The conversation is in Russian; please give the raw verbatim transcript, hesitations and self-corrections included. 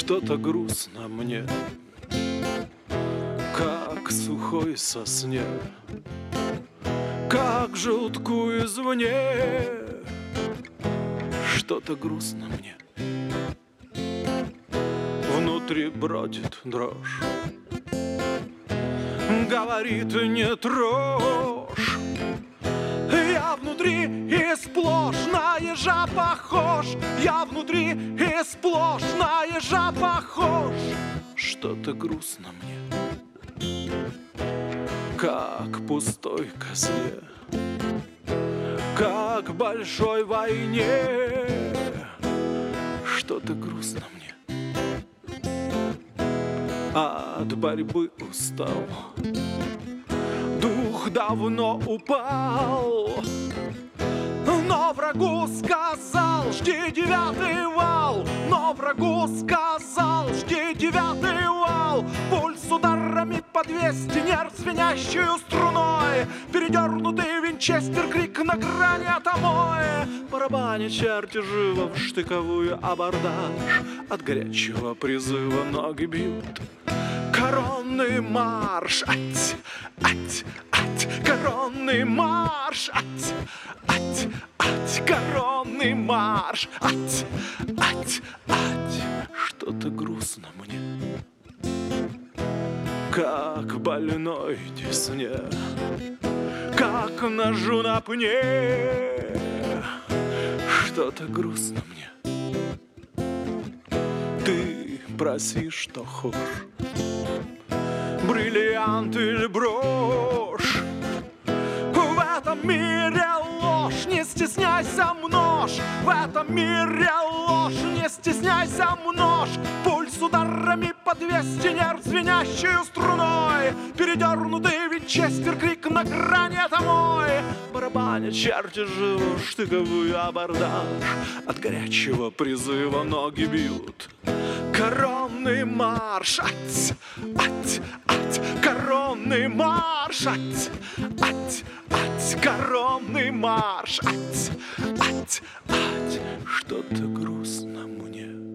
Что-то грустно мне, как сухой сосне, как желтку извне. Что-то грустно мне, внутри бродит дрожь, говорит: не трожь. Я внутри и сплошь на ежа похож, я внутри и сплошь на ежа похож. Что-то грустно мне, как пустой козле, как большой войне. Что-то грустно мне, от борьбы устал, дух давно упал. Но врагу сказал: жди девятый вал. Но врагу сказал: жди девятый вал. Пульс ударами по двести, нерв звенящую струной, передернутый винчестер, крик на грани атомоя. Барабанят черти живо в штыковую абордаж, от горячего призыва ноги бьют. Коронный марш, ать, ать, ать, коронный марш, ать, ать, ать, коронный марш, ать, ать, ать. Что-то грустно мне, как больной десне, как ножу на пне. Что-то грустно мне, ты проси, что хочешь, бриллиант или брошь. В этом мире ложь, не стесняйся, множь. В этом мире ложь, не стесняйся, множь. Пульс ударами по двести, нерв звенящую струной, передернутый винчестер, крик на грани атомой. Барабанят черти живо в штыковую абордаж, от горячего призыва ноги бьют. Коронный марш, ать, ать, ать, коронный марш, ать, ать, ать, коронный марш, ать, ать, ать. Что-то грустно мне,